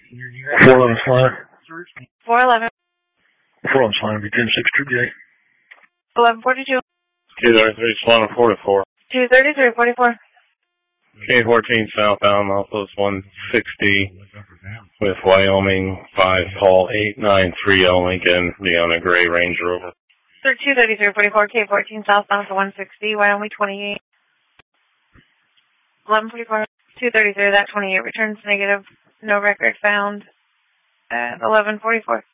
411 Slime. 411. 411 Slime, be 10-6, Troop J. 1142. 233 Slime 44. 233, 44. K14 southbound, Outpost 160 with Wyoming 5 call 893 Lincoln, Leona Gray Range Rover. 233, 44, K14 southbound for 160, Wyoming 28. 1144. 233, that 28 returns negative. No record found at 1144.